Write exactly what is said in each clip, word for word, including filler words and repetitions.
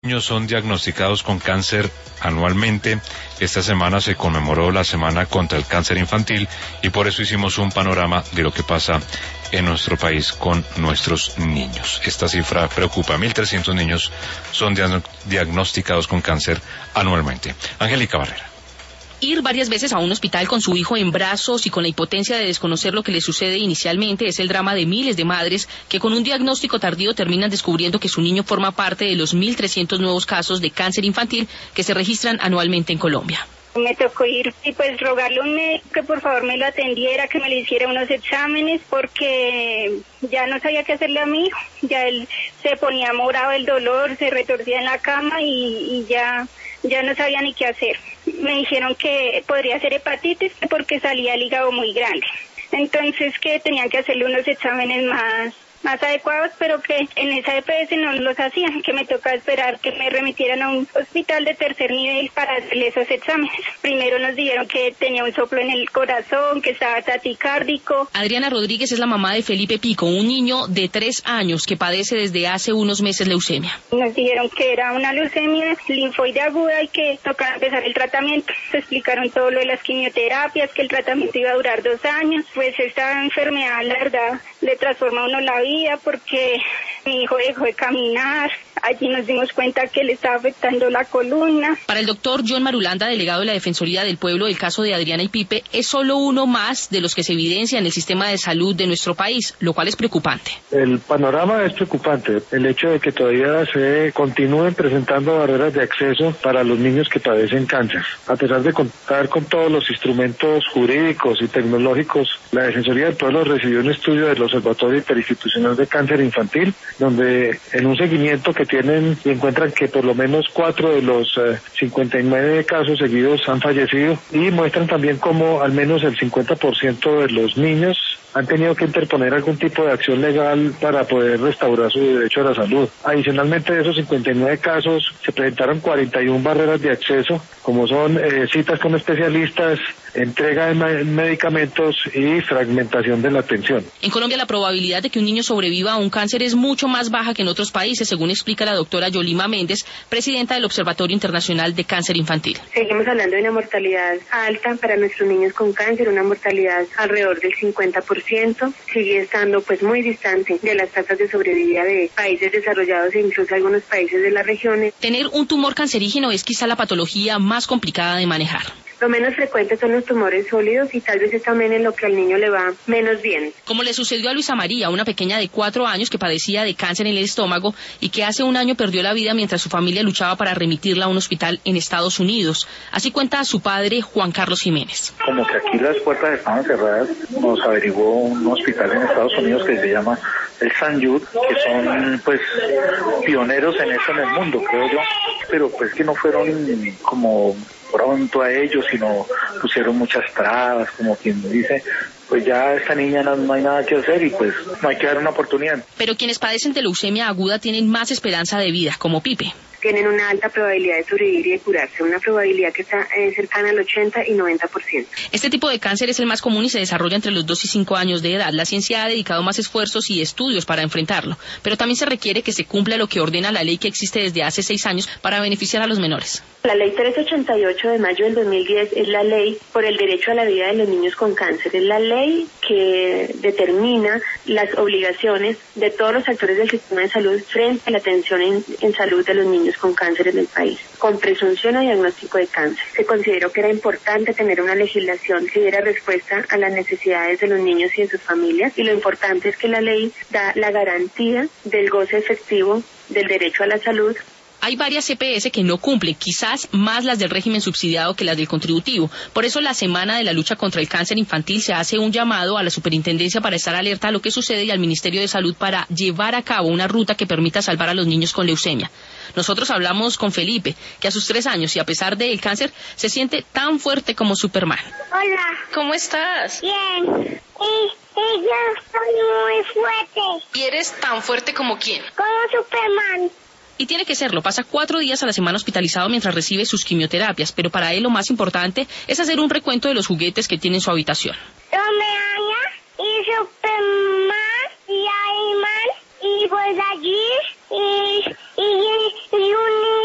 Niños son diagnosticados con cáncer anualmente. Esta semana se conmemoró la Semana contra el Cáncer Infantil y por eso hicimos un panorama de lo que pasa en nuestro país con nuestros niños. Esta cifra preocupa. mil trescientos niños son diagnosticados con cáncer anualmente. Angélica Barrera. Ir varias veces a un hospital con su hijo en brazos y con la impotencia de desconocer lo que le sucede inicialmente es el drama de miles de madres que con un diagnóstico tardío terminan descubriendo que su niño forma parte de los mil trescientos nuevos casos de cáncer infantil que se registran anualmente en Colombia. Me tocó ir y pues rogarle a un médico que por favor me lo atendiera, que me le hiciera unos exámenes porque ya no sabía qué hacerle a mi hijo. Ya él se ponía morado del dolor, se retorcía en la cama y, y ya, ya no sabía ni qué hacer. Me dijeron que podría ser hepatitis porque salía el hígado muy grande. Entonces que tenían que hacerle unos exámenes más más adecuados, pero que en esa E P S no los hacían, que me tocaba esperar que me remitieran a un hospital de tercer nivel para hacerle esos exámenes. Primero nos dijeron que tenía un soplo en el corazón, que estaba taquicárdico. Adriana Rodríguez es la mamá de Felipe Pico, un niño de tres años que padece desde hace unos meses leucemia. Nos dijeron que era una leucemia linfoide aguda y que tocaba empezar el tratamiento. Se explicaron todo lo de las quimioterapias, que el tratamiento iba a durar dos años. Pues esta enfermedad, la verdad, le transforma a uno la vida porque mi hijo dejó de caminar. Allí nos dimos cuenta que le estaba afectando la columna. Para el doctor John Marulanda, delegado de la Defensoría del Pueblo, el caso de Adriana y Pipe es solo uno más de los que se evidencia en el sistema de salud de nuestro país, lo cual es preocupante. El panorama es preocupante. El hecho de que todavía se continúen presentando barreras de acceso para los niños que padecen cáncer. A pesar de contar con todos los instrumentos jurídicos y tecnológicos, la Defensoría del Pueblo recibió un estudio del Observatorio Interinstitucional de Cáncer Infantil, donde en un seguimiento que tienen y encuentran que por lo menos cuatro de los eh, cincuenta y nueve casos seguidos han fallecido y muestran también como al menos el cincuenta por ciento de los niños han tenido que interponer algún tipo de acción legal para poder restaurar su derecho a la salud. Adicionalmente de esos cincuenta y nueve casos se presentaron cuarenta y una barreras de acceso, como son eh, citas con especialistas, entrega de medicamentos y fragmentación de la atención. En Colombia la probabilidad de que un niño sobreviva a un cáncer es mucho más baja que en otros países, según explica la doctora Yolima Méndez, presidenta del Observatorio Internacional de Cáncer Infantil. Seguimos hablando de una mortalidad alta para nuestros niños con cáncer, una mortalidad alrededor del cincuenta por ciento, sigue estando pues muy distante de las tasas de sobrevida de países desarrollados e incluso algunos países de las regiones. Tener un tumor cancerígeno es quizá la patología más complicada de manejar. Lo menos frecuente son los tumores sólidos y tal vez es también en lo que al niño le va menos bien. Como le sucedió a Luisa María, una pequeña de cuatro años que padecía de cáncer en el estómago y que hace un año perdió la vida mientras su familia luchaba para remitirla a un hospital en Estados Unidos. Así cuenta su padre, Juan Carlos Jiménez. Como que aquí las puertas estaban cerradas, nos averiguó un hospital en Estados Unidos que se llama el Saint Jude, que son pues pioneros en esto en el mundo, creo yo, pero pues que no fueron como pronto a ellos, sino pusieron muchas trabas, como quien dice, pues ya esta niña no, no hay nada que hacer y pues no hay que dar una oportunidad. Pero quienes padecen de leucemia aguda tienen más esperanza de vida, como Pipe. Tienen una alta probabilidad de sobrevivir y de curarse, una probabilidad que está eh, cercana al ochenta y noventa por ciento. Este tipo de cáncer es el más común y se desarrolla entre los dos y cinco años de edad. La ciencia ha dedicado más esfuerzos y estudios para enfrentarlo, pero también se requiere que se cumpla lo que ordena la ley que existe desde hace seis años para beneficiar a los menores. La ley trescientos ochenta y ocho de mayo del dos mil diez es la ley por el derecho a la vida de los niños con cáncer. Es la ley que determina las obligaciones de todos los actores del sistema de salud frente a la atención en, en salud de los niños con cáncer en el país, con presunción o diagnóstico de cáncer. Se consideró que era importante tener una legislación que diera respuesta a las necesidades de los niños y de sus familias, y lo importante es que la ley da la garantía del goce efectivo del derecho a la salud. Hay varias C P S que no cumplen, quizás más las del régimen subsidiado que las del contributivo. Por eso la Semana de la Lucha contra el Cáncer Infantil se hace un llamado a la Superintendencia para estar alerta a lo que sucede y al Ministerio de Salud para llevar a cabo una ruta que permita salvar a los niños con leucemia. Nosotros hablamos con Felipe, que a sus tres años y a pesar del cáncer se siente tan fuerte como Superman. Hola. ¿Cómo estás? Bien. Y, y yo soy muy fuerte. ¿Y eres tan fuerte como quién? Como Superman. Y tiene que serlo, pasa cuatro días a la semana hospitalizado mientras recibe sus quimioterapias, pero para él lo más importante es hacer un recuento de los juguetes que tiene en su habitación. Hombre-Araña y Superman y Iron Man y pues allí y, y, y un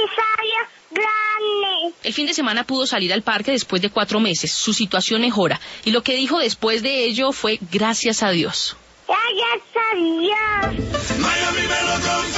El fin de semana pudo salir al parque después de cuatro meses. Su situación mejora. Y lo que dijo después de ello fue gracias a Dios. ¡Gracias a Dios! Miami me lo